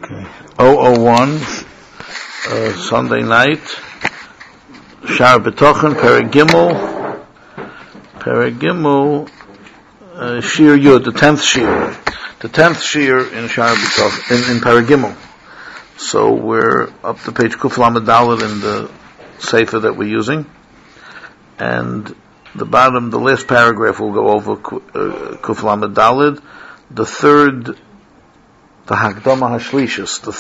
Okay. 001, Sunday night, Shar B'tochen, Perek Shir Yud, the 10th Shir. The 10th Shir in Shar B'tochen, in Perek So we're up to page Kuf Lamed Daled in the Sefer that we're using. And the last paragraph will go over Kuf Lamed Daled, the Hakdama Hashlishis, the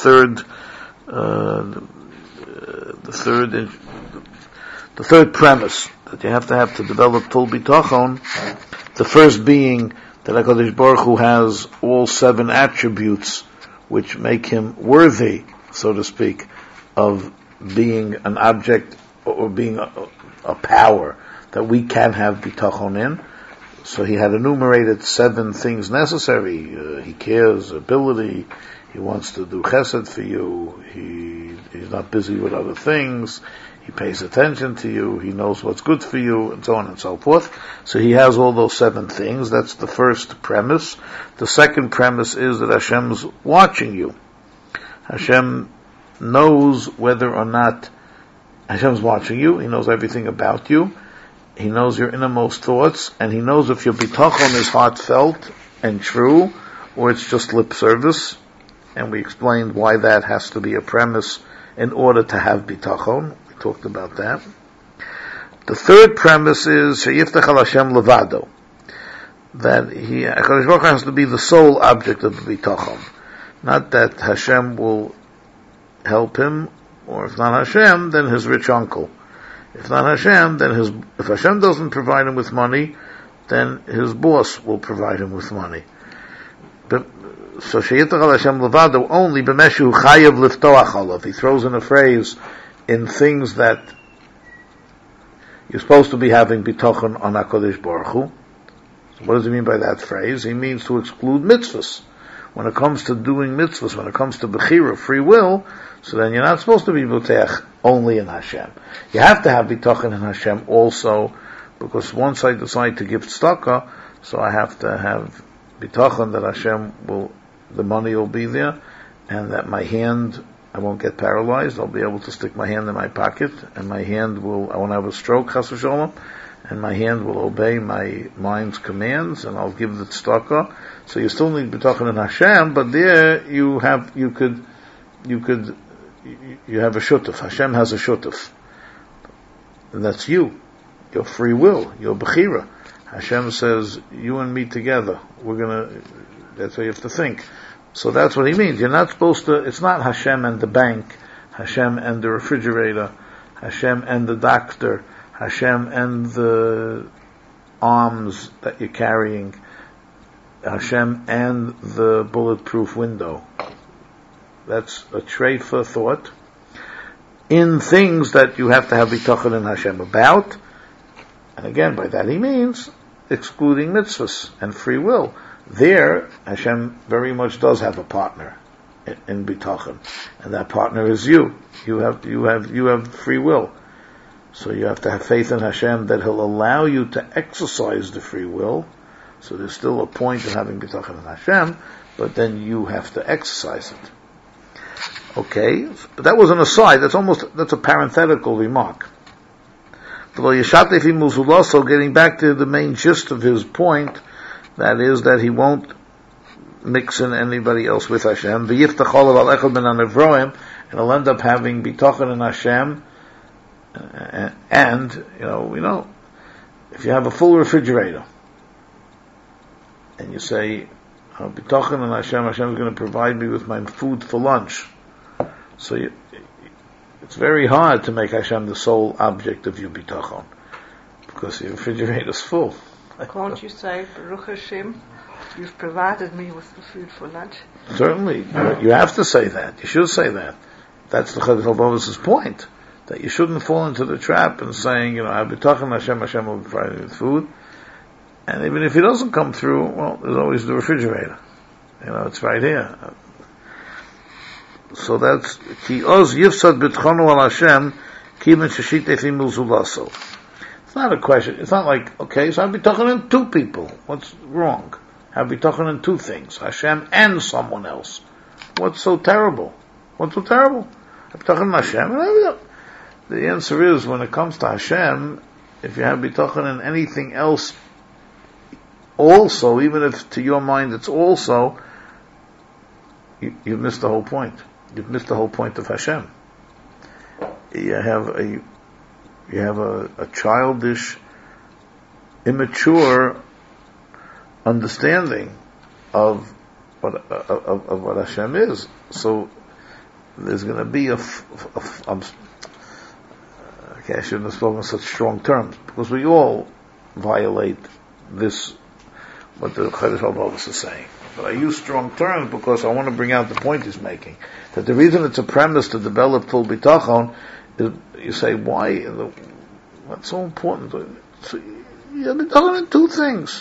third premise that you have to develop full bitachon. The first being that HaKadosh Baruch Hu has all 7 attributes which make him worthy, so to speak, of being an object or being a power that we can have bitachon in. So he had enumerated 7 things necessary. He cares, ability, he wants to do chesed for you, he's not busy with other things, he pays attention to you, he knows what's good for you, and so on and so forth. So he has all those 7 things. That's the first premise. The second premise is that Hashem's watching you. Hashem knows whether or not Hashem's watching you. He knows everything about you. He knows your innermost thoughts, and he knows if your bitachon is heartfelt and true, or it's just lip service. And we explained why that has to be a premise in order to have bitachon. We talked about that. The third premise is sheyiftach al Hashem levado, that HaKadosh Baruch Hu has to be the sole object of the bitachon. Not that Hashem will help him, or if not Hashem, then his rich uncle. If not Hashem, then if Hashem doesn't provide him with money, then his boss will provide him with money. So Sheyittach al Hashem levado only b'meshu chayav liftoach alav. He throws in a phrase in things that you're supposed to be having bitachon on HaKadosh Baruch Hu. So what does he mean by that phrase? He means to exclude mitzvahs. When it comes to doing mitzvahs, when it comes to bechira, free will, so then you're not supposed to be boteach only in Hashem. You have to have bitachon in Hashem also, because once I decide to give tzedakah, so I have to have bitachon that Hashem the money will be there, and that my hand, I won't get paralyzed. I'll be able to stick my hand in my pocket, and my hand I won't have a stroke, chas v'sholom, and my hand will obey my mind's commands, and I'll give the tzedakah. So you still need bitachon in Hashem, but there you have a shutuf. Hashem has a shutuf, and that's you, your free will, your bechira. Hashem says, you and me together, that's how you have to think. So that's what he means. You're not supposed to, it's not Hashem and the bank, Hashem and the refrigerator, Hashem and the doctor, Hashem and the arms that you're carrying, Hashem and the bulletproof window. That's a treifa thought. In things that you have to have bitachon in Hashem about, and again, by that he means excluding mitzvahs and free will. There, Hashem very much does have a partner in bitachon, and that partner is you. You have free will. So you have to have faith in Hashem that He'll allow you to exercise the free will. So there's still a point in having bitachon in Hashem, but then you have to exercise it. Okay, but that was an aside. That's a parenthetical remark. So getting back to the main gist of his point, that is that he won't mix in anybody else with Hashem. And he'll end up having bitachon in Hashem. And we know, if you have a full refrigerator, and you say, bitachon in Hashem is going to provide me with my food for lunch. So it's very hard to make Hashem the sole object of your bitachon, because your refrigerator is full. Can't you say, Baruch Hashem, you've provided me with the food for lunch? Certainly. You have to say that. You should say that. That's the Chazal Bavos' point. That you shouldn't fall into the trap and saying, I'll be talking to Hashem will provide me with food. And even if he doesn't come through, well, there's always the refrigerator. It's right here. So that's Ki Oz Yifsad Bitchonu al Hashem Kiben Sheshit Efimul Zulaso. It's not a question. It's not like, okay, so I'll be talking in 2 people. What's wrong? I'll be talking in 2 things. Hashem and someone else. What's so terrible? What's so terrible? Bitachon Hashem. The answer is, when it comes to Hashem, if you have bitachon in anything else, also, even if to your mind it's also, you've missed the whole point. You've missed the whole point of Hashem. You have a childish, immature understanding of what Hashem is. So there's going to be I shouldn't have spoken in such strong terms, because we all violate this, what the Chodesh HaLevavos is saying. But I use strong terms because I want to bring out the point he's making. That the reason it's a premise to develop full bitachon is, you say, why? What's so important? So you have bitachon in two things.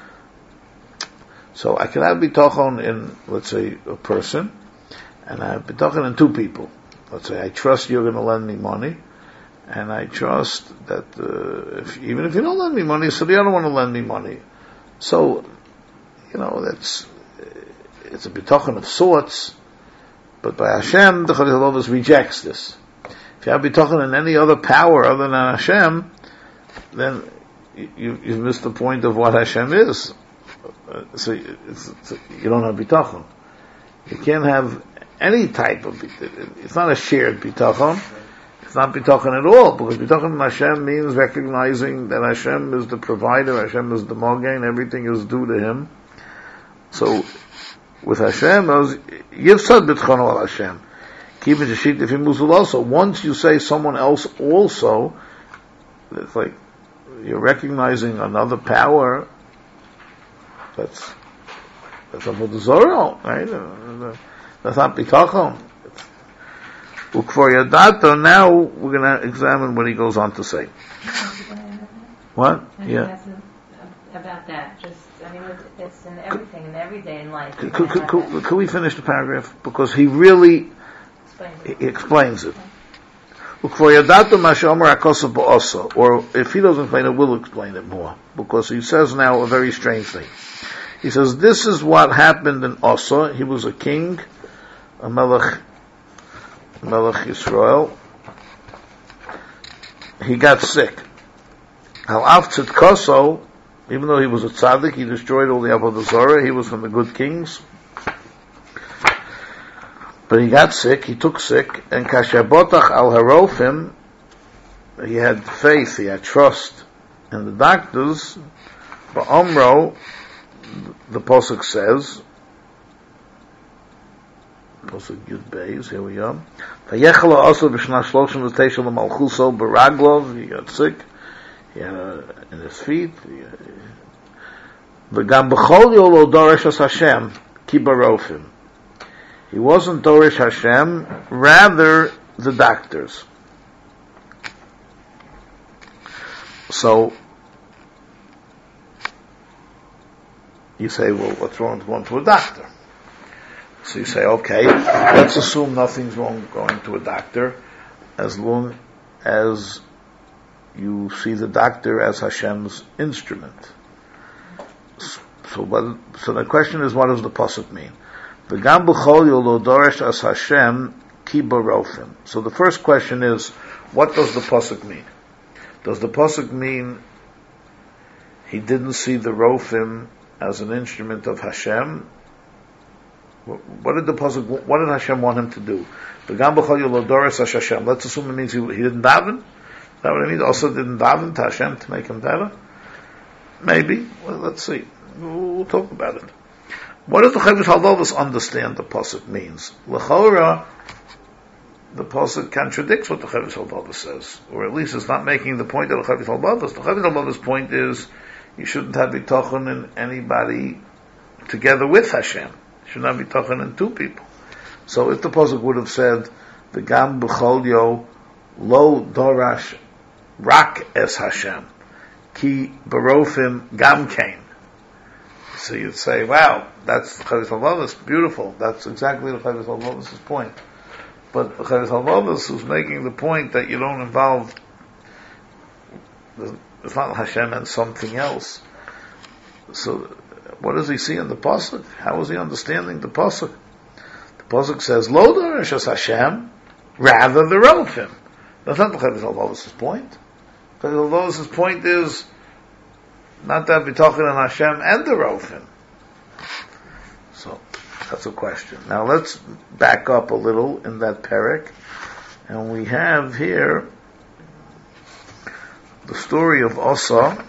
So I can have bitachon in, let's say, a person, and I have bitachon in two people. Let's say I trust you're going to lend me money, and I trust that even if you don't lend me money, so the other one will lend me money. So, it's a bitachon of sorts, but by Hashem, the Chodesh HaLevavos rejects this. If you have bitachon in any other power other than Hashem, then you've missed the point of what Hashem is. So you don't have bitachon. You can't have any type of bitachon. It's not a shared bitachon. It's not bitachon at all, because bitachon in Hashem means recognizing that Hashem is the provider, Hashem is the mogen, everything is due to Him. So, with Hashem, Yivsad bitachon al Hashem. Keep it shit if you also. Once you say someone else also, it's like you're recognizing another power. That's Avodah Zorah, right? That's not bitachon. Ukfor Yadato. Now we're going to examine what he goes on to say. What? Yeah. About that, it's in everything, in every day in life. Could we finish the paragraph? Because he really explains it. Ukfor Yadato Mashomer Akosa Ba'osa. Or if he doesn't explain it, we'll explain it more. Because he says now a very strange thing. He says, this is what happened in Osa. He was a king, a Melech Yisrael. He got sick. Al-Av Tzidkoso, even though he was a tzaddik, he destroyed all the Avodah Zorah, he was from the good kings. But he got sick, he took sick, and Kashabotach al-Harofim, he had faith, he had trust in the doctors. But Omro, the Pasuk says, Pasuk Yud Beis, here we are. Vayechel also b'shna shloshim v'teishel l'malchuso b'raglov, he got sick, he had in his feet. V'gam b'chol yolo dorish as Hashem, ki barofim. He wasn't dorish Hashem, rather the doctors. So, you say, well, what's wrong with going to a doctor? So you say, okay, let's assume nothing's wrong going to a doctor, as long as you see the doctor as Hashem's instrument. So the question is, what does the pasuk mean? V'gam b'chol yolo doresh as Hashem ki barofim. So the first question is, what does the pasuk mean? Does the pasuk mean he didn't see the rofim as an instrument of Hashem? What did Hashem want him to do? V'gam b'chol yolo doresh as Hashem. Let's assume it means he didn't daven. Is that what it means? Also didn't daven to Hashem to make him better? Maybe. Well, let's see. We'll talk about it. What does the Chodesh HaLevavos understand the pasuk means? L'chora, the pasuk contradicts what the Chodesh HaLevavos says, or at least it's not making the point of the Chodesh HaLevavos. The Chodesh HaLevavos' point is you shouldn't have bitachon in anybody together with Hashem. You shouldn't have bitachon in two people. So if the pasuk would have said the gam b'chol yo lo dorash rak es Hashem ki barofim gam kain. So you'd say, wow, that's the Chodesh HaLevavos, beautiful. That's exactly the Chodesh HaLevavos' point. But the Chodesh HaLevavos is making the point that you don't involve, it's not Hashem and something else. So what does he see in the pasuk? How is he understanding the pasuk? The Pasuk says, Lo Doreshas Hashem, rather the Rofim. That's not the Chavos point. Chavos' point is not to have B'tachin and Hashem and the Rofim. So, that's a question. Now let's back up a little in that perek, and we have here the story of Asa.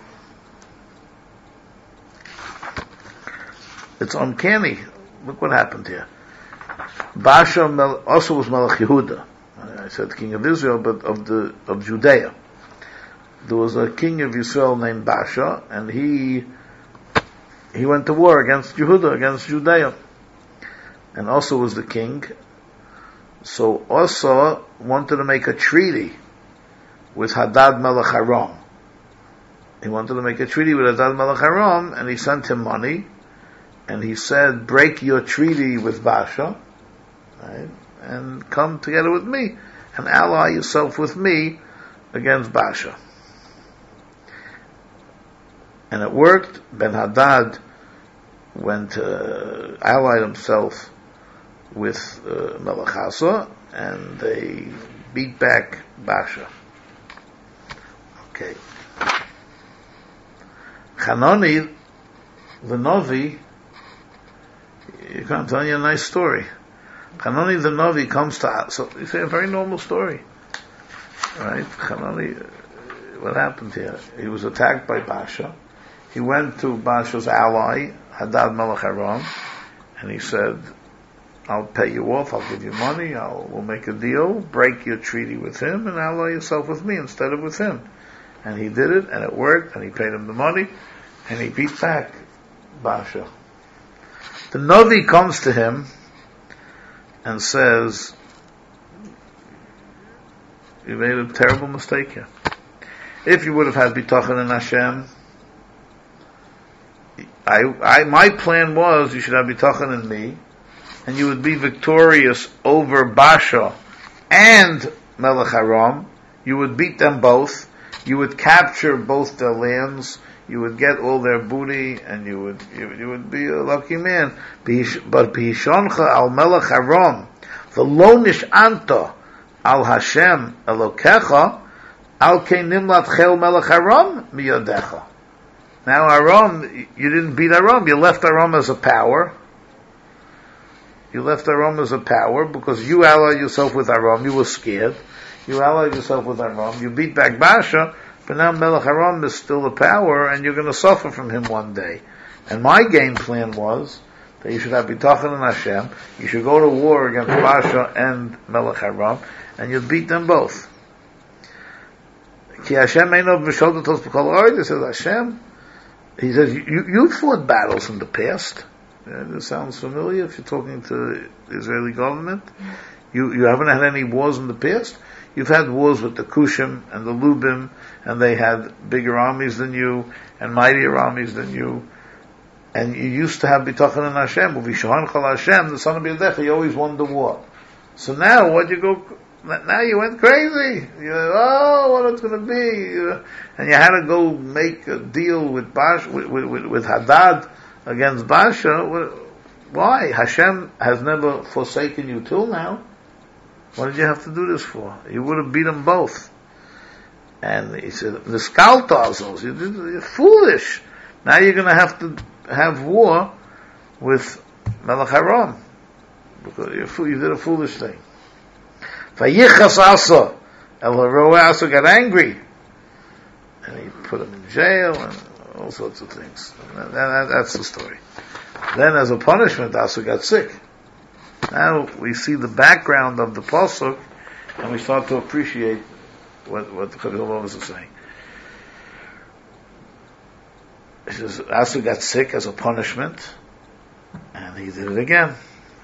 It's uncanny. Look what happened here. Baasha also was Melech Yehuda. I said king of Israel, but of Judea. There was a king of Israel named Baasha, and he went to war against Yehuda, against Judea, and also was the king. So Asa wanted to make a treaty with Hadad Melech Aram. He wanted to make a treaty with Hadad Melech Aram, and he sent him money. And he said, break your treaty with Baasha, right, and come together with me, and ally yourself with me against Baasha. And it worked. Ben-Hadad allied himself with Melech Asa, and they beat back Baasha. Okay. Hanani, the Novi, you can't tell you a nice story. Hanani the Novi comes to, so it's a very normal story, right? Hanani, what happened here? He was attacked by Baasha. He went to Baasha's ally, Hadad Melech Aram, and he said, I'll pay you off, I'll give you money, we'll make a deal, break your treaty with him, and ally yourself with me instead of with him. And he did it, and it worked, and he paid him the money, and he beat back Baasha. The Novi comes to him and says, you made a terrible mistake here. If you would have had B'tachin in Hashem, my plan was you should have B'tachin in me, and you would be victorious over Baasha and Melech Aram. You would beat them both. You would capture both their lands. You would get all their booty, and you would be a lucky man. But B'hishoncha al Melech Aram, v'lo nish'anta al Hashem Elokecha, al kein nimlat chel Melech Aram miyodecha. Now Aram, you didn't beat Aram, you left Aram as a power. You left Aram as a power because you allied yourself with Aram, you were scared. You allied yourself with Aram, you beat back Baasha, but now Melech Aram is still a power, and you're going to suffer from him one day. And my game plan was that you should have B'tachin and Hashem. You should go to war against Baasha and Melech Aram, and you'd beat them both. Ki Hashem eino b'sholdatos b'kol ha'oid. He says Hashem. He says you fought battles in the past. This sounds familiar. If you're talking to the Israeli government, you haven't had any wars in the past. You've had wars with the Kushim and the Lubim, and they had bigger armies than you, and mightier armies than you. And you used to have B'tachin and Hashem. U'vishohan chal Hashem, the son of Yehuda, you always won the war. So now, now you went crazy. What it's going to be? And you had to go make a deal with with Hadad against Baasha. Why? Hashem has never forsaken you till now. What did you have to do this for? You would have beat them both. And he said, Niskalta, you're foolish. Now you're going to have to have war with Melech Aram. Because you did a foolish thing. Vayichas Asa. Asa got angry. And he put him in jail and all sorts of things. And that's the story. Then as a punishment, Asa got sick. Now we see the background of the pasuk, and we start to appreciate what the Chazal is saying. He says Asa got sick as a punishment, and he did it again.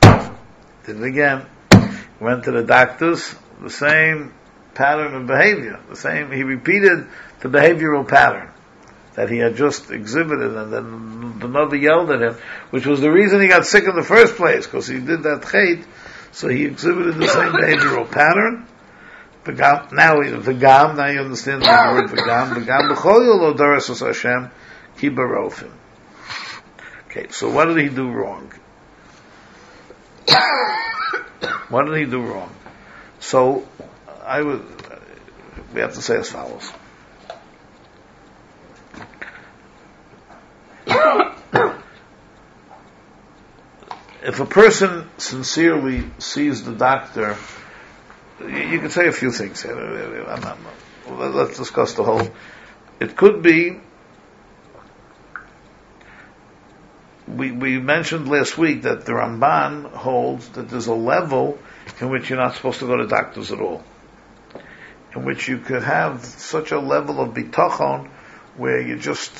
Went to the doctors, the same pattern of behavior, he repeated the behavioral pattern that he had just exhibited, and then the mother yelled at him, which was the reason he got sick in the first place, because he did that chait, so he exhibited the same behavioral pattern. Now you understand the word v'gam. V'gam b'chol yolo doros Hashem ki barofim. Okay, so what did he do wrong? What did he do wrong? So, we have to say as follows. If a person sincerely sees the doctor, you can say a few things here. Let's discuss the whole. It could be, we mentioned last week that the Ramban holds that there's a level in which you're not supposed to go to doctors at all. In which you could have such a level of bitachon where you're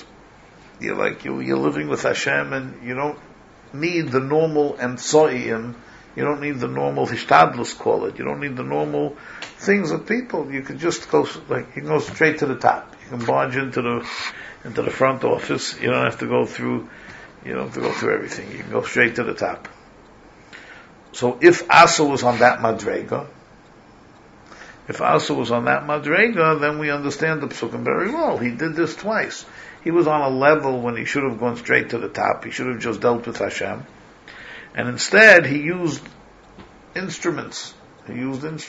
living with Hashem and you don't need the normal emtsoim, you don't need the normal hishtadlus, call it. You don't need the normal things of people. You could just go, you can go straight to the top. You can barge into the front office. You don't have to go through everything. You can go straight to the top. So if Asa was on that madrega, then we understand the psukim very well. He did this twice. He was on a level when he should have gone straight to the top. He should have just dealt with Hashem. And instead, he used instruments. So he was on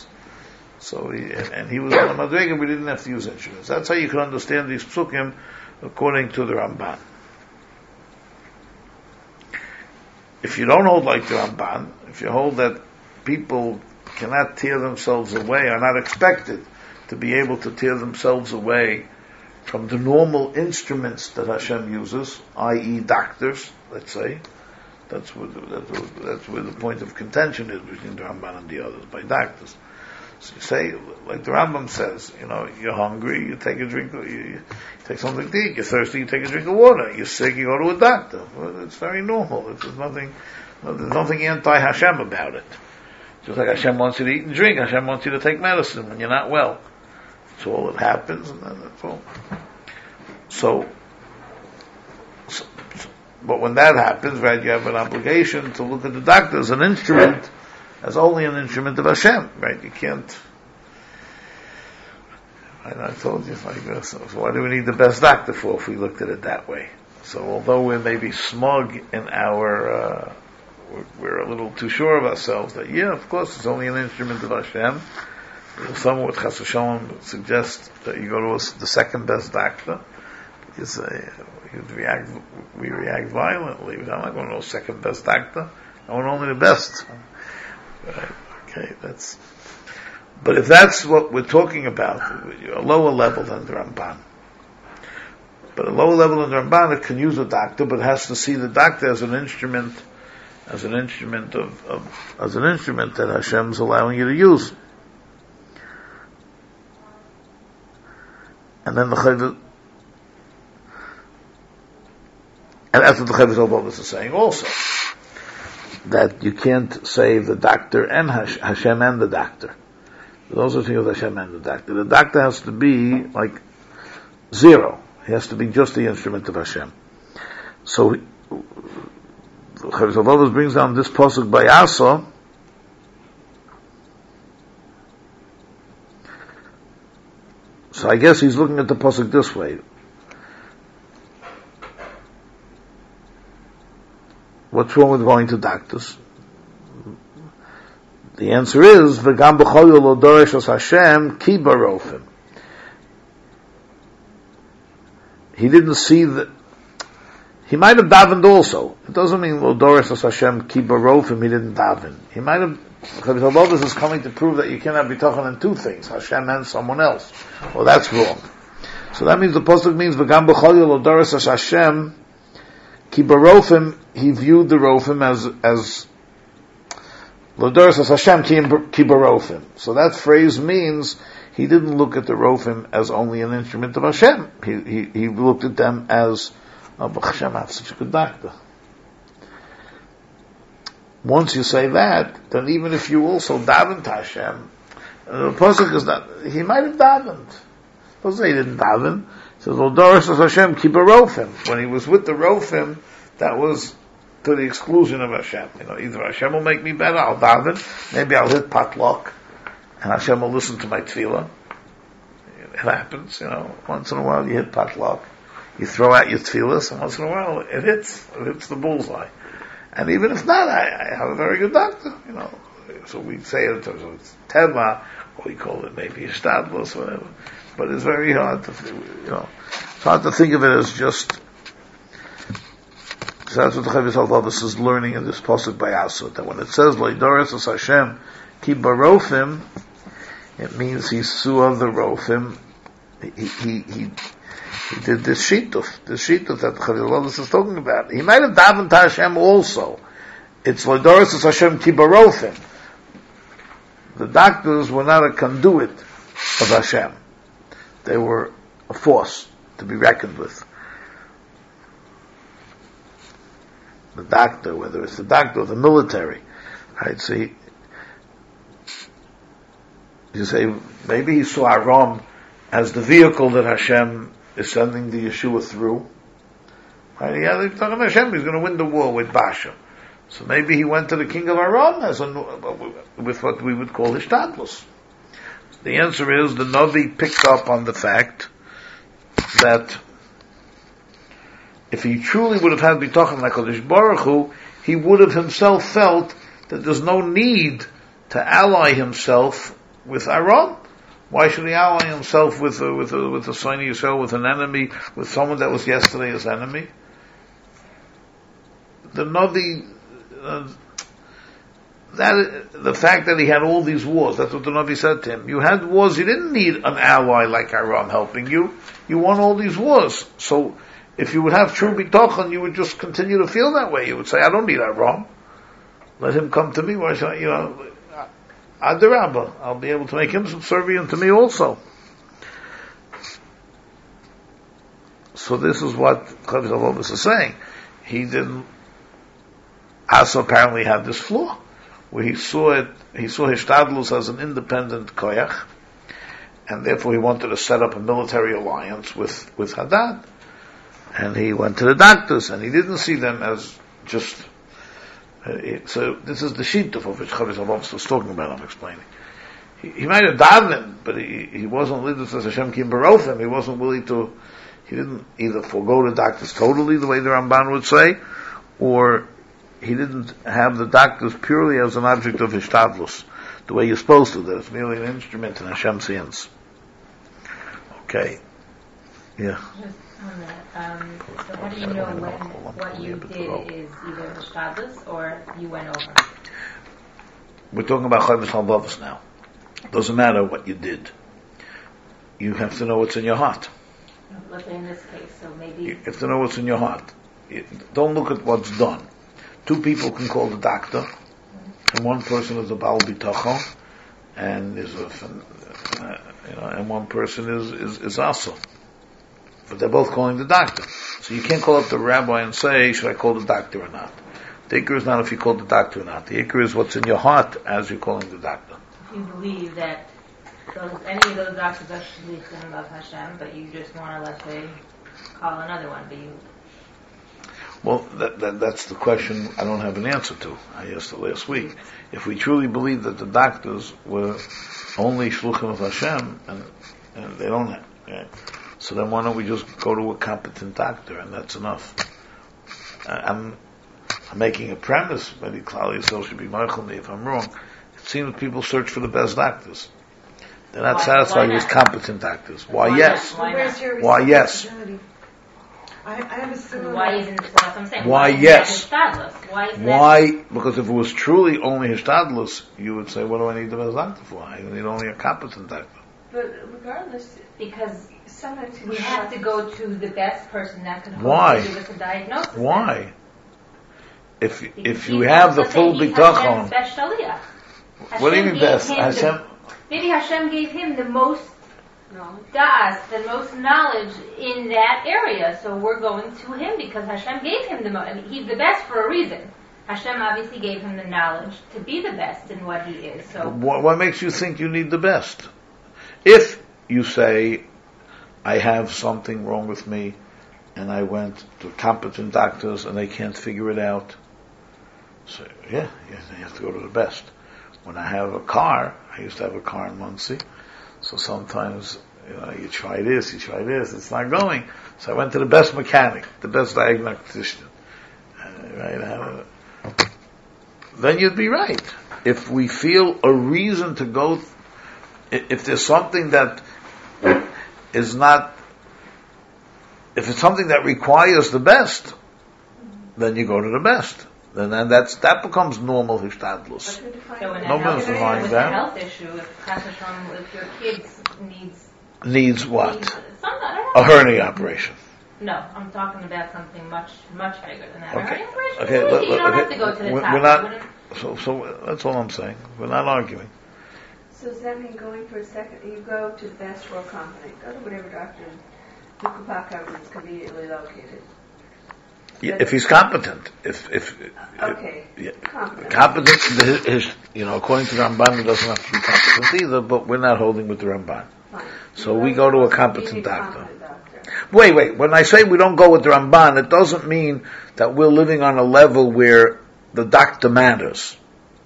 a madrega, we didn't have to use instruments. That's how you can understand these psukim according to the Ramban. If you don't hold like the Ramban, if you hold that people cannot tear themselves away, are not expected to be able to tear themselves away from the normal instruments that Hashem uses, i.e. doctors, let's say, that's where the point of contention is between the Ramban and the others, by doctors. So you say, like the Rambam says, you're hungry, you take a drink, you take something to eat, you're thirsty, you take a drink of water, you're sick, you go to a doctor. Well, it's very normal. There's nothing anti-Hashem about it. Just like Hashem wants you to eat and drink, Hashem wants you to take medicine when you're not well. That's all that happens, and then that's all. So, but when that happens, right, you have an obligation to look at the doctor as an instrument, as only an instrument of Hashem, right? You can't. I told you, so what do we need the best doctor for if we looked at it that way? So although we may be smug in our, we're a little too sure of ourselves that, of course, it's only an instrument of Hashem. Someone with Chas v'Shalom suggests that you go to the second best doctor, because we react violently. I'm not going to know second best doctor. I want only the best. Right. Okay, but if that's what we're talking about, a lower level than the Ramban. But a lower level than the Ramban, it can use a doctor, but it has to see the doctor as an instrument that Hashem's allowing you to use. And then and that's what the Chovos HaLevavos is saying also. That you can't say the doctor and Hashem and the doctor. Those are things with Hashem and the doctor. The doctor has to be like zero. He has to be just the instrument of Hashem. So, the Chovos HaLevavos brings down this pasuk by Asa. So I guess he's looking at the pasuk this way. What's wrong with going to doctors? The answer is, V'gam b'chol lo doresh as Hashem ki barofim. He didn't see that. He might have davened also. It doesn't mean lo doresh as Hashem ki barofim. He didn't daven. He might have. Chovos HaLevavos is coming to prove that you cannot be talking in two things, Hashem and someone else. Well, that's wrong. So that means the pasuk means V'gam b'chol lo doresh as Hashem ki barofim. He viewed the rofim as lo doresh as Hashem ki barofim. So that phrase means he didn't look at the rofim as only an instrument of Hashem. He looked at them as Hashem has such a good doctor. Once you say that, then even if you also daven to Hashem, the pasuk is that he might have davened. Don't say he didn't daven. It says lo doresh as Hashem ki barofim. When he was with the rofim, that was to the exclusion of Hashem. Either Hashem will make me better, I'll daven, maybe I'll hit potluck, and Hashem will listen to my tefillah. It happens, once in a while you hit potluck, you throw out your tefillahs, and once in a while it hits the bullseye. And even if not, I have a very good doctor, you know. So we say it in terms of it's Tema, or we call it maybe Shtadlos, whatever. But it's very hard to, you know, it's hard to think of it as just, so that's what the Chavis Al-Babas is learning in this pasuk by Asud, that when it says, Loidoris as Hashem, Ki Barofim, it means he saw the Rofim, he did this shituf that the Chavis Al-Babas is talking about. He might have davened to Hashem also. It's Loidoris as Hashem Ki Barofim. The doctors were not a conduit of Hashem. They were a force to be reckoned with. The doctor, whether it's the doctor or the military, right? So you say, maybe he saw Aram as the vehicle that Hashem is sending the Yeshua through. Right? He's talking about Hashem, he's going to win the war with Basha. So maybe he went to the king of Aram with what we would call Hishtadlus. The answer is, the Navi picked up on the fact that if he truly would have had B'tochen HaKadosh Baruch Hu, he would have himself felt that there's no need to ally himself with Aram. Why should he ally himself with a Soni Yisrael, with an enemy, with someone that was yesterday his enemy? The Navi, the fact that he had all these wars, that's what the Navi said to him. You had wars, you didn't need an ally like Aram helping you. You won all these wars. So, if you would have true bitachon, you would just continue to feel that way. You would say, I don't need Aram. Let him come to me. Why should I, you know, Adarabba, I'll be able to make him subservient to me also. So this is what Chavis Al-Babas is saying. Asa apparently had this flaw, where he saw Hishtadlus as an independent koyach, and therefore he wanted to set up a military alliance with Hadad. And he went to the doctors, and he didn't see them as just, so this is the shituf of which Chavis Al-Babas was talking about, I'm explaining. He might have davened, but he wasn't lidus as Hashem Kim Barofim. He wasn't willing to, he didn't either forego the doctors totally, the way the Ramban would say, or he didn't have the doctors purely as an object of Hishtadlus, the way you're supposed to, that it's merely an instrument in Hashem's hands. Okay. Yeah. Just on that, so how do you know when what you did is either Hishtadlus or you went over? We're talking about Chavis Al-Babas now. Doesn't matter what you did. You have to know what's in your heart. Let's say in this case, so maybe You have to know what's in your heart. Don't look at what's done. Two people can call the doctor, and one person is a Baal Bitachon, and is and one person is also. But they're both calling the doctor. So you can't call up the rabbi and say, should I call the doctor or not? The ikr is not if you call the doctor or not. The ikr is what's in your heart as you're calling the doctor. if you believe that any of those doctors are shlichim of Hashem, but you just want to, let's say, call another one, but you... Well, that's the question I don't have an answer to. I asked it last week. If we truly believe that the doctors were only shluchim of Hashem, and they don't have, so then why don't we just go to a competent doctor, and that's enough? I'm making a premise. Maybe Klal Yisrael should be Michael me if I'm wrong. It seems people search for the best doctors. They're not satisfied with competent doctors. Why yes? Why yes? I have a similar... Why isn't this what I'm saying? Why yes? Why is Why? Because if it was truly only Hishtadlus, you would say, what do I need the best doctor for? I need only a competent doctor. But regardless... Because sometimes we have to go to the best person that can Why? give us a diagnosis. Why? If you have the full bitachon... What do you mean best? Maybe Hashem gave him the most da'as, the most knowledge in that area. So we're going to him because Hashem gave him the most. I mean, he's the best for a reason. Hashem obviously gave him the knowledge to be the best in what he is. So what makes you think you need the best? If you say, I have something wrong with me, and I went to competent doctors and they can't figure it out, so you have to go to the best. When I have a car, I used to have a car in Muncie, so sometimes, you try this, it's not going. So I went to the best mechanic, the best diagnostician. then you'd be right. If we feel a reason to go, if there's something that is not, if it's something that requires the best, then you go to the best. Then that becomes normal hishtadlus. So in No one's denying that. a health issue, if your kids Needs what? A hernia operation. No, I'm talking about something much bigger than that. Okay. A hernia operation, Okay. you don't have to go to the top. We're not. So that's all I'm saying. We're not arguing. So does that mean going for a second, you go to the best or competent, go to whatever doctor Dukapaka is conveniently located. Yeah, if he's competent, Okay, yeah, competent. According to the Ramban, he doesn't have to be competent either. But we're not holding with the Ramban, Fine. so we go to a competent You need doctor. competent doctor. Wait. When I say we don't go with the Ramban, it doesn't mean that we're living on a level where the doctor matters.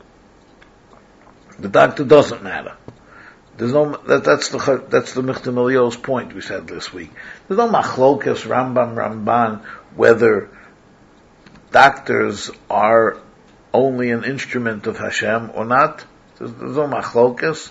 The doctor doesn't matter. There's no that's the Michtam Elio's point we said this week. There's no machlokas Ramban whether doctors are only an instrument of Hashem or not. There's no machlokas.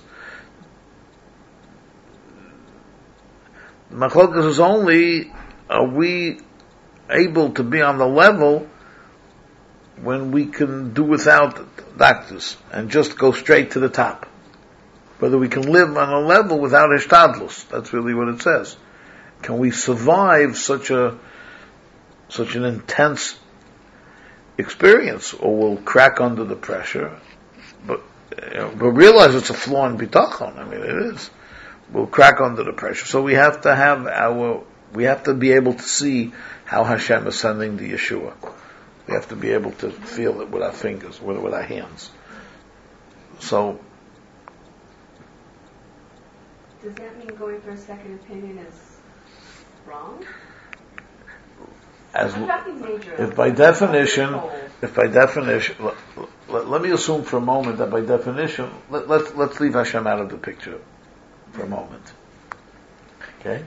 The machlokas is only, are we able to be on the level when we can do without doctors and just go straight to the top? Whether we can live on a level without hishtadlus. That's really what it says. Can we survive such an intense experience, or we'll crack under the pressure? But realize it's a flaw in bitachon. I mean, it is. We'll crack under the pressure. So we have to be able to see how Hashem is sending the Yeshua. We have to be able to feel it with our fingers, with our hands. So, Does that mean going for a second opinion is wrong? I'm talking major. if by definition, let me assume for a moment that by definition, let's leave Hashem out of the picture for a moment. Okay?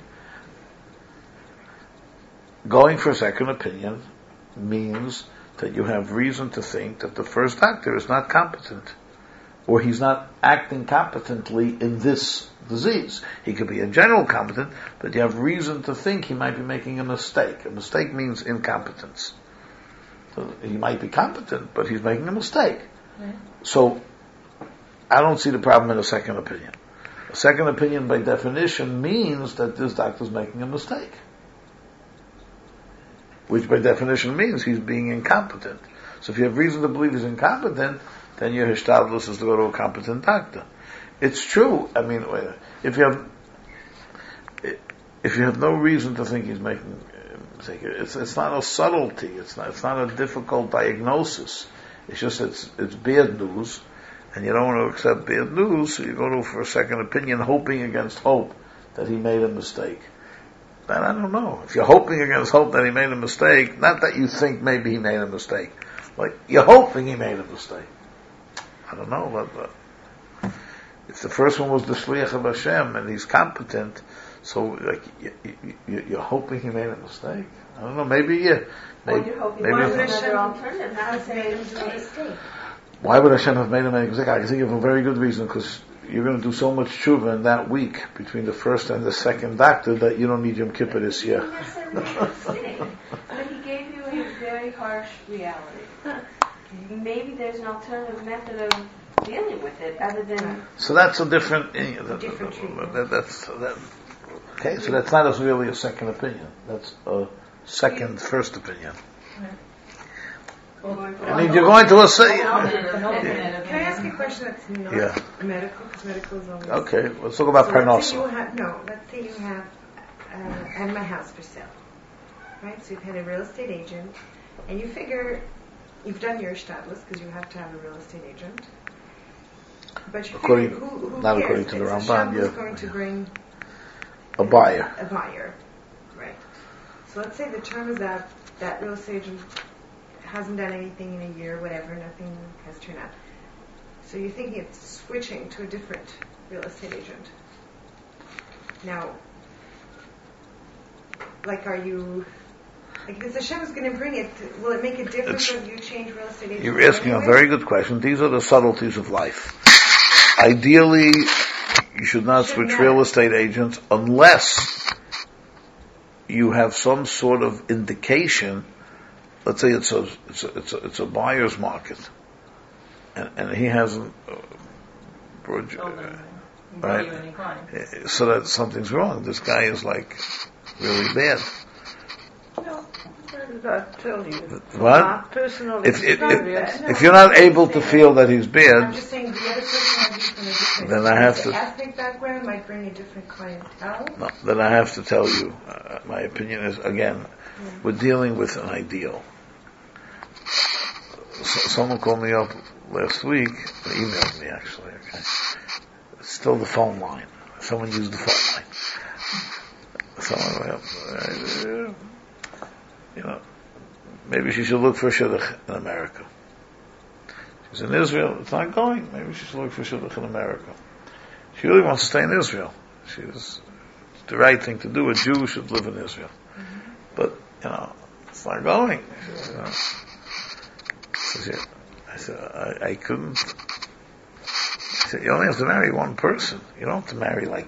Going for a second opinion means that you have reason to think that the first doctor is not competent, or he's not acting competently in this disease. He could be in general competent, but you have reason to think he might be making a mistake. A mistake means incompetence. So he might be competent, but he's making a mistake. Right. So I don't see the problem in a second opinion. A second opinion, by definition, means that this doctor's making a mistake, which by definition means he's being incompetent. So if you have reason to believe he's incompetent, then your hishtadlus is to go to a competent doctor. It's true. I mean, if you have no reason to think he's making a mistake, it's not a subtlety. It's not a difficult diagnosis. It's just it's bad news, and you don't want to accept bad news, so you go to for a second opinion, hoping against hope that he made a mistake. Then I don't know. If you're hoping against hope that he made a mistake, not that you think maybe he made a mistake, but you're hoping he made a mistake. I don't know, but if the first one was the shliach of Hashem and he's competent, so like you're hoping he made a mistake. I don't know. Maybe you're hoping another alternative. Why would Hashem have made him a mistake? I can think of a very good reason, because you're going to do so much tshuva in that week between the first and the second doctor that you don't need Yom Kippur this year. But he gave you a very harsh reality. Maybe there's an alternative method of dealing with it other than. So that's a different. treatment. Okay, so that's not really a second opinion. That's a first opinion. I mean, you're going to say. Can I ask you a question that's not medical? Because medical is only. Okay, let's talk about parnasa. Let's say you have had my house for sale, right? So you've had a real estate agent, and you figure you've done your hishtadlus because you have to have a real estate agent. But you figure, who not cares? according to the Ramban, Hashem is going to bring a buyer. A buyer, right? So let's say the term is that real estate agent hasn't done anything in a year, whatever, nothing has turned out. So you're thinking of switching to a different real estate agent. Now, like, are you Because Hashem is going to bring it. Will it make a difference if you change real estate agents? You're asking a very good question. These are the subtleties of life. Ideally, you should not switch real estate agents unless you have some sort of indication. Let's say it's a buyer's market, and he hasn't right, so that something's wrong. This guy is like really bad. No, I tell you. What? My personal If experience. you're not able to feel that he's I'm bad, just saying the other person might be from a different Then I have to- ethnic background, might bring a different clientele. no, then I have to tell you, my opinion is, again, we're dealing with an ideal. Someone called me up last week, emailed me actually, okay. It's still the phone line. Someone used the phone line. Someone, maybe she should look for a shidduch in America. She's in Israel, it's not going. Maybe she should look for a shidduch in America. She really wants to stay in Israel. It's the right thing to do. A Jew should live in Israel. But, it's not going. I said, I couldn't. I said, you only have to marry one person. You don't have to marry like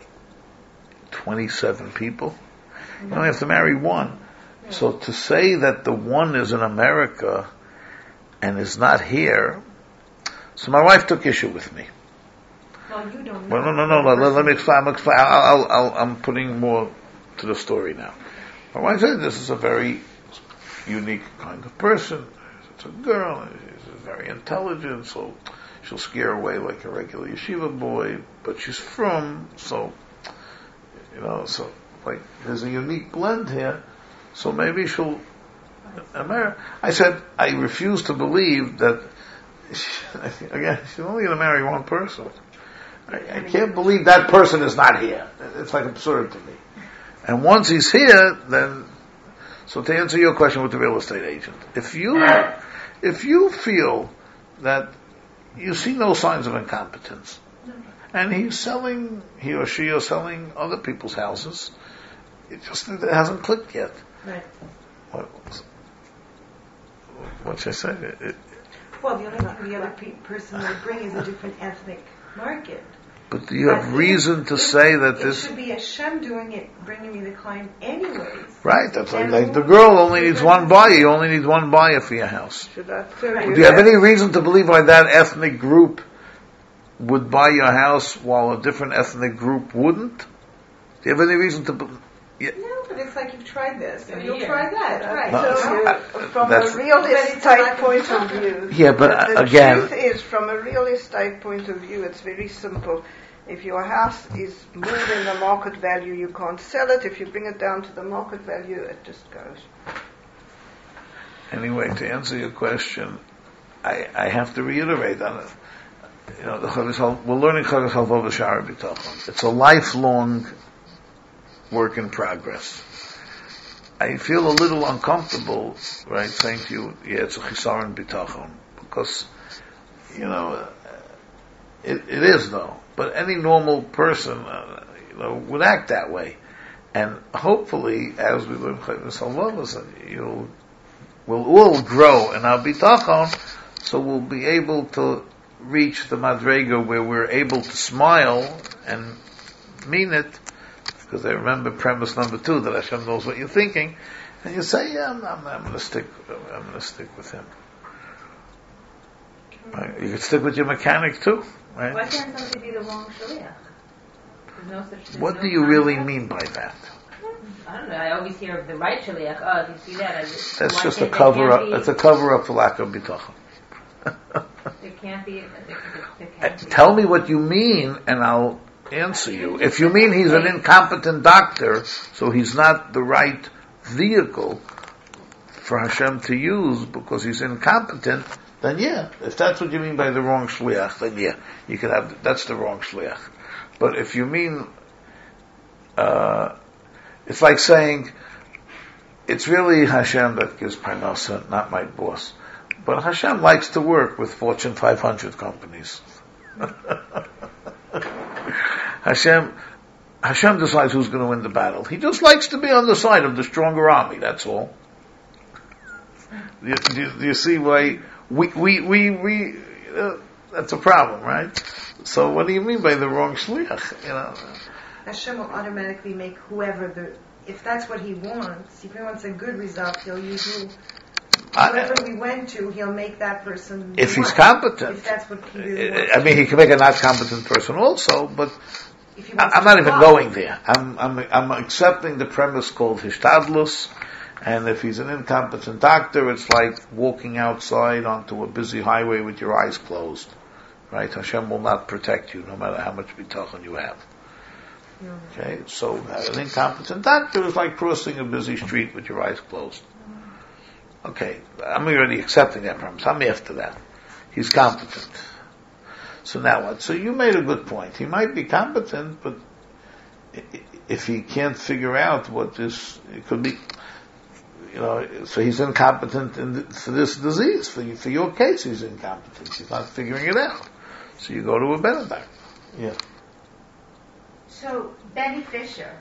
27 people. You only have to marry one. So to say that the one is in America and is not here, so my wife took issue with me. Well, you don't know. Well, no. Let me explain. I'm putting more to the story now. My wife said this is a very unique kind of person. It's a girl. She's very intelligent, so she'll scare away like a regular yeshiva boy. But she's from, so so like there's a unique blend here. So maybe she'll marry. I said I refuse to believe that. She's only going to marry one person. I can't believe that person is not here. It's like absurd to me. And once he's here, then, so to answer your question with the real estate agent, if you feel that you see no signs of incompetence, and he or she is selling other people's houses, it hasn't clicked yet. Right. What should I say? Well, the other person they bring is a different ethnic market. But do you have reason to say that this... It should be Hashem doing it, bringing me the client anyways. Right, that's like the girl only needs one buyer. You only need one buyer for your house. Should I tell Do you have any reason to believe like that ethnic group would buy your house while a different ethnic group wouldn't? Do you have any reason to believe... No, but it's like you've tried this, and you'll try that, right? No, from that's- a real estate point of view. Yeah, but the again... truth is, from a real estate point of view, it's very simple. If your house is more than the market value, you can't sell it. If you bring it down to the market value, it just goes. Anyway, to answer your question, I have to reiterate on it. We're learning Chagas Halvah B'Shara B'Tachon. It's a lifelong work in progress. I feel a little uncomfortable, right, saying to you, it's a Chisaron B'Tachon, because, it is though. But any normal person, would act that way. And hopefully, as we learn Chagas Halvah, we'll all grow in our B'Tachon, so we'll be able to reach the Madrega where we're able to smile and mean it, because I remember premise number 2 that Hashem knows what you're thinking, and you say, I'm going to stick with him. Right? You could stick with your mechanic too, right? Why can't somebody be the wrong shaliach? There's no such thing. What do you really mean by that? I don't know. I always hear of the right shaliach. Oh, if you see that, That's just a cover up. It's a cover up for lack of bitachon. There can't be. Tell me what you mean, and I'll answer you. If you mean he's an incompetent doctor, so he's not the right vehicle for Hashem to use because he's incompetent, then yeah. If that's what you mean by the wrong shliach, then yeah, you could have, that's the wrong shliach. But if you mean, it's like saying, it's really Hashem that gives parnasa, not my boss. But Hashem likes to work with Fortune 500 companies. Hashem decides who's going to win the battle. He just likes to be on the side of the stronger army, that's all. Do you see why we that's a problem, right? So what do you mean by the wrong shliach? Hashem will automatically make whoever if that's what he wants, if he wants a good result, he'll use who. Whoever we went to, he'll make that person. If he's competent. If that's what he really wants. I mean, he can make a not competent person also, but I'm not even going there. I'm accepting the premise called hishtadlus, and if he's an incompetent doctor, it's like walking outside onto a busy highway with your eyes closed. Right? Hashem will not protect you no matter how much bitachon you have. Okay, so an incompetent doctor is like crossing a busy street with your eyes closed. Okay, I'm already accepting that premise. I'm after that. He's competent. So now what? So you made a good point. He might be competent, but if he can't figure out what this, it could be, so he's incompetent for this disease. For your case, he's incompetent. He's not figuring it out. So you go to a better doctor. Yeah. So, Benny Fisher,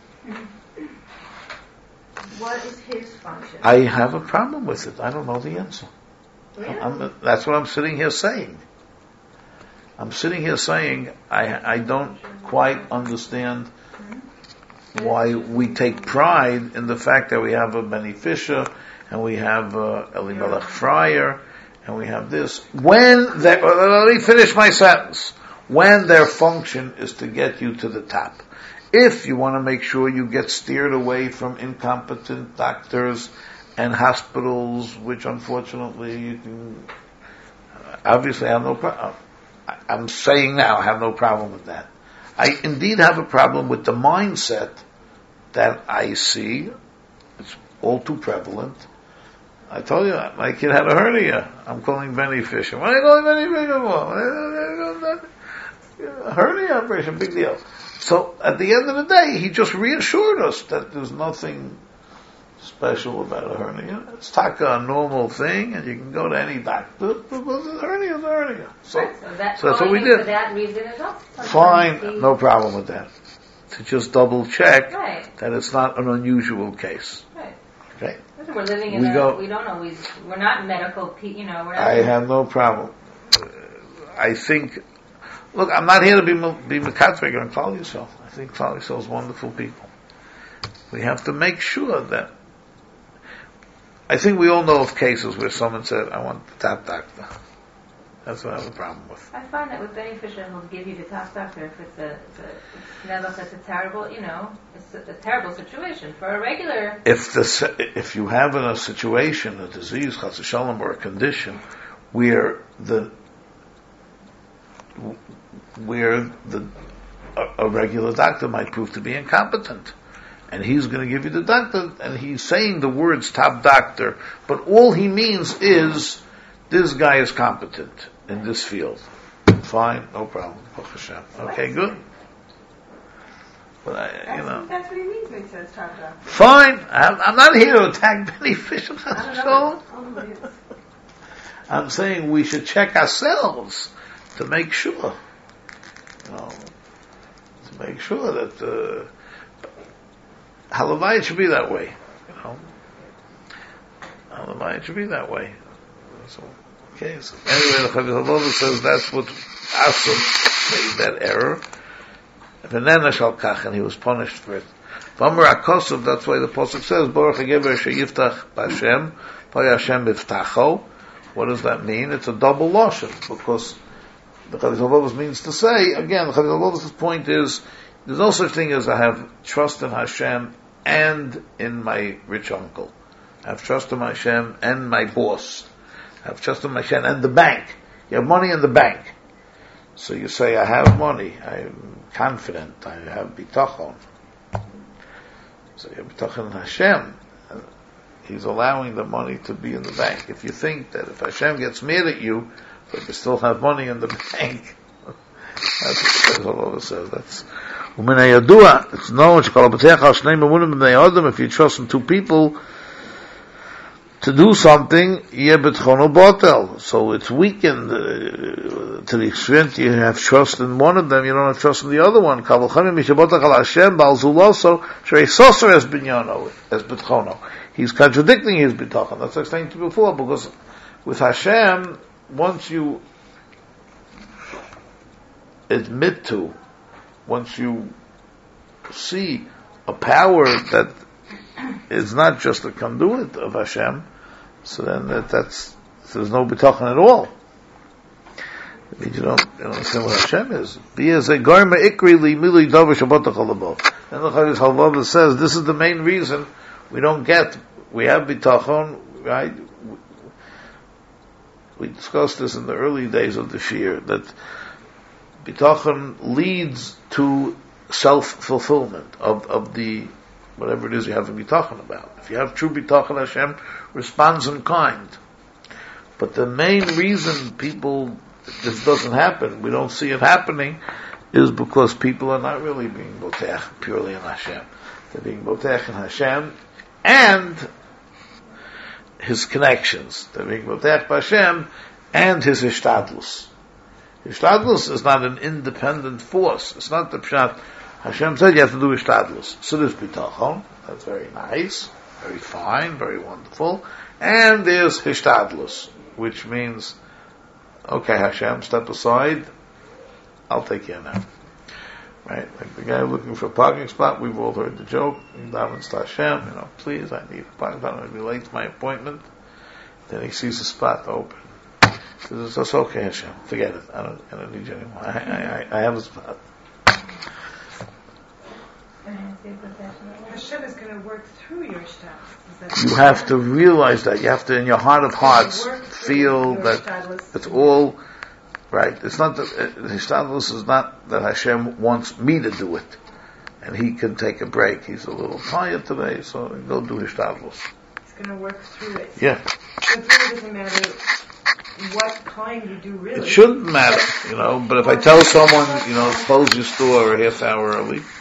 what is his function? I have a problem with it. I don't know the answer. Really? That's what I'm sitting here saying. I'm sitting here saying I don't quite understand why we take pride in the fact that we have a Benny Fisher and we have Elimelech Fryer and we have this. Let me finish my sentence. When their function is to get you to the top. If you want to make sure you get steered away from incompetent doctors and hospitals, which unfortunately you can, obviously I have no problem. I'm saying now I have no problem with that. I indeed have a problem with the mindset that I see. It's all too prevalent. I told you, my kid had a hernia. I'm calling Benny Fisher. Why are you calling Benny Fisher for? A hernia operation, big deal. So at the end of the day, he just reassured us that there's nothing special about a hernia. It's taka a normal thing, and you can go to any doctor. Hernia is a hernia. So that's what we did. For that reason as well. Fine, no problem with that. To just double check that it's not an unusual case. Right. Okay. We're living in we're not medical people, I have no problem. I think, look, I'm not here to be mekatzvek on Klal Yisrael. I think Klal Yisrael is wonderful people. We have to make sure that, I think we all know of cases where someone said, I want the top doctor. That's what I have a problem with. I find that with Benny Fisher, he'll give you the top doctor if it's a terrible, it's a terrible situation. For a regular... If you have in a situation, a disease, chas v'shalom, or a condition, where a regular doctor might prove to be incompetent, and he's going to give you the doctor, and he's saying the words top doctor, but all he means is this guy is competent in this field. Fine, no problem. Okay, good. But that's what he means when he says top doctor. Fine. I'm not here to attack Benny Fisher. I'm saying we should check ourselves to make sure. To make sure that Halavai should be that way. Halavai should be that way. So, okay. So anyway, the Chavez says that's what Asa made that error. And he was punished for it. Akosov, that's why the Pasuk says, Baruch HaGeber sheyiftach b'Hashem, v'Hashem b'ftacho. What does that mean? It's a double lashon, because the Chavez means to say, again, the Chavez point is, there's no such thing as I have trust in Hashem and in my rich uncle. I have trust in Hashem and my boss. I have trust in Hashem and the bank. You have money in the bank. So you say, I have money, I'm confident, I have bitachon. So you have bitachon in Hashem. He's allowing the money to be in the bank. If you think that if Hashem gets mad at you, but you still have money in the bank, that's what Allah says. That's it's known if you trust in two people, to do something, so it's weakened to the extent you have trust in one of them, you don't have trust in the other one. He's contradicting his bitachon. That's what I explained to you before, because with Hashem, once you admit to, once you see a power that is not just a conduit of Hashem, so then there's no bitachon at all. I mean, you don't understand what Hashem is. Be as a garma ikri li mili davar shabbat chalabo. And the Chayes Halvava says this is the main reason we have bitachon, right? We discussed this in the early days of the Shir, that bitachon leads to self-fulfillment of the whatever it is you have to be talking about. If you have true bitachon, Hashem responds in kind. But the main reason this doesn't happen, we don't see it happening, is because people are not really being botech purely in Hashem. They're being botech in Hashem and His connections. They're being botech by Hashem and His hishtadlus. Hishtadlus is not an independent force. It's not the pshat. Hashem said you have to do hishtadlus. So there's bitachon. That's very nice, very fine, very wonderful. And there's hishtadlus, which means, okay, Hashem, step aside. I'll take care now. Right? Like the guy looking for a parking spot, we've all heard the joke. He davens to Hashem, please, I need a parking spot. I'm going to be late to my appointment. Then he sees the spot open. He says, it's okay, Hashem. Forget it. I don't need you anymore. I have a spot. Hashem is going to work through your shtaddlus. You have to realize that. You have to, in your heart of hearts, feel that it's all right. It's not that hishtadlus is not that Hashem wants me to do it, and He can take a break. He's a little tired today, so go do hishtadlus. It's going to work through it. Yeah. So it really doesn't matter what time you do, really. It shouldn't matter, but if I tell someone, close your store a half hour early,